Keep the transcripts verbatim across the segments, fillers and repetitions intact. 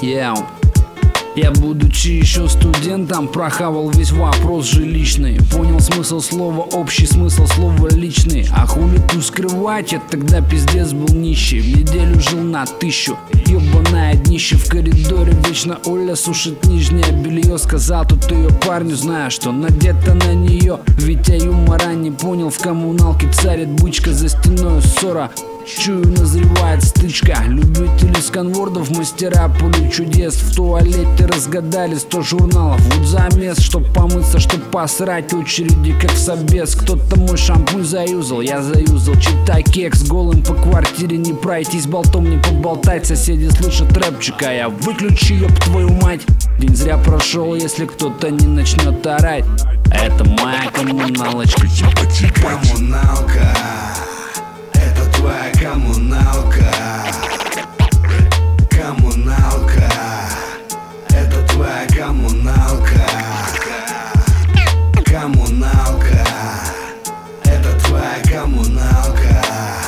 Yeah. Я, будучи еще студентом, прохавал весь вопрос жилищный. Понял смысл слова, общий смысл слова личный. А хули тут скрывать, я тогда пиздец был нищий. В неделю жил на тысячу, ебаное днище. В коридоре вечно Оля сушит нижнее белье. Сказал тут ее парню, зная, что надето на нее. Ведь я юмора не понял, в коммуналке царит бычка, за стеной ссора. Чую, назревает стычка. Любители сканвордов, мастера пули чудес. В туалете разгадали сто журналов. Вот замес, чтоб помыться, чтоб посрать. Очереди как в собес. Кто-то мой шампунь заюзал, я заюзал. Читай кекс, голым по квартире не пройтись, болтом не поболтать. Соседи слышат рэпчика, я выключи, ёб твою мать. День зря прошел, если кто-то не начнет орать. Это моя коммуналочка. Коммуналка, твоя коммуналка. Коммуналка, это твоя коммуналка. Коммуналка, это твоя коммуналка.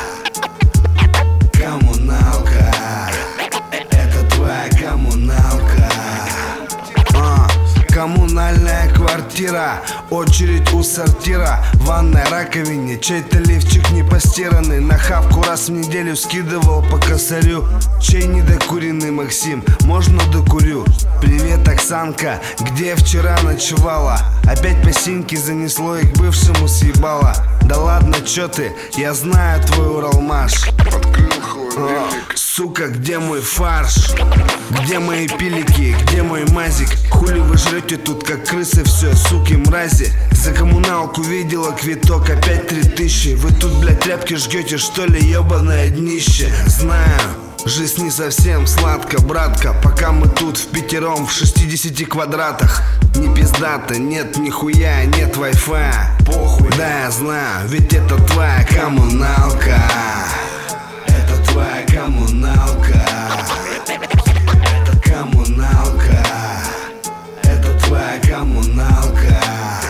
Коммуналка, это твоя коммуналка. а, Коммунальная квартира, очередь у сортира. В ванной раковине чей-то лифчик не постиранный. На хавку раз в неделю скидывал по косарю. Чей недокуренный Максим, можно докурю? Привет, Оксанка, где вчера ночевала? Опять по синьке занесло и к бывшему съебала. Да ладно, чё ты, я знаю твой Уралмаш. О, сука, где мой фарш? Где мои пилики, где мой мазик? Хули вы жрете тут как крысы, все, суки, мрази. За коммуналку видела квиток, опять три тысячи. Вы тут, блядь, тряпки жгете, что ли, ебаное днище? Знаю, жизнь не совсем сладко, братка. Пока мы тут в пятером в шестидесяти квадратах. Не пиздата, нет нихуя, нет вай-фая. Похуй, да я знаю, ведь это твоя коммуналка. Это твоя коммуналка. Это коммуналка. Это твоя коммуналка.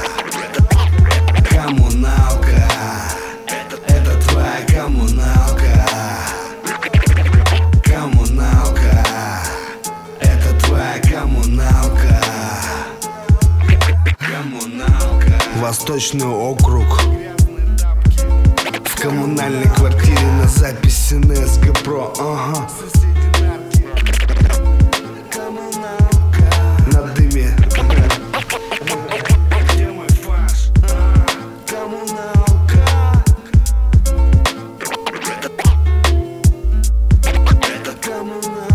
Коммуналка. Это твоя коммуналка. Коммуналка. Это твоя коммуналка. Коммуналка. Восточный округ. В коммунальной квартире на записи эн эс гэ про. Ага. На дыме. Где мой фарш? Коммуналка. Это коммуналка.